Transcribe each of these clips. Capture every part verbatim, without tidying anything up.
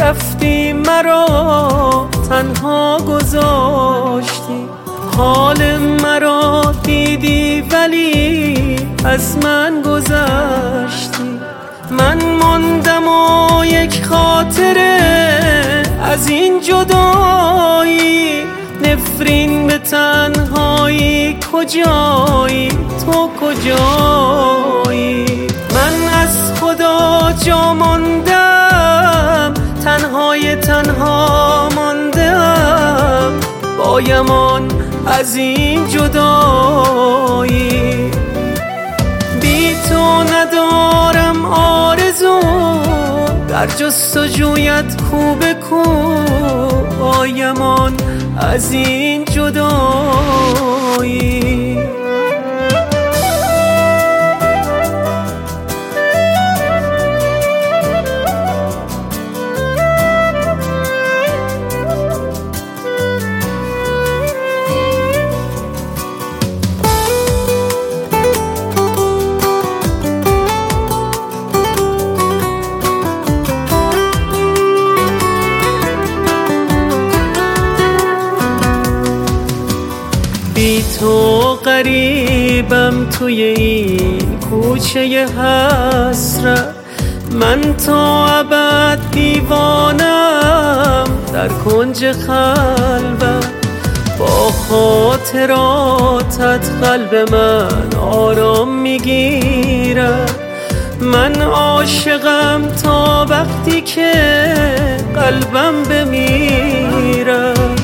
رفتی مرا تنها گذاشتی، حال مرا دیدی ولی از من گذشتی. من ماندم و یک خاطره از این جدایی، نفرین به تنهایی. کجایی تو کجایی؟ من از خدا جا ماندم، تنهای تنها ماندم، بایمان از این جدایی. بی تو ندارم آرزو، در جستجویت کو به کو، بایمان از این جدایی. بی تو غریبم توی این کوچه حسرت، من تا ابد دیوانم در کنج خلوت. با خاطراتت قلب من آرام میگیرد، من عاشقم تا وقتی که قلبم بمیرد.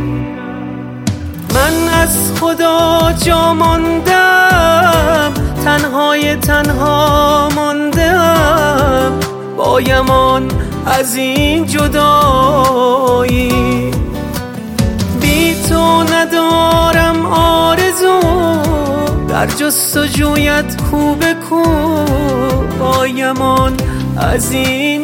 من از خدا جا ماندم، تنهای تنها ماندم، بایمان از این جدایی. بی تو ندارم آرزو، در جستجویت کو به کو، بایمان از این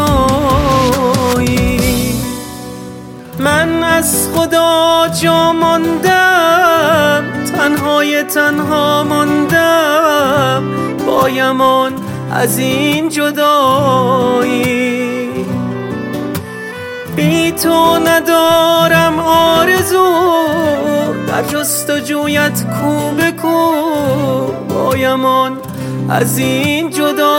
جدایی. من از خدا جا ماندم، تنهای تنها ماندم، بایمان از این جدایی. بی تو ندارم آرزو، در جستجویت کو به کو، بایمان از این جدایی.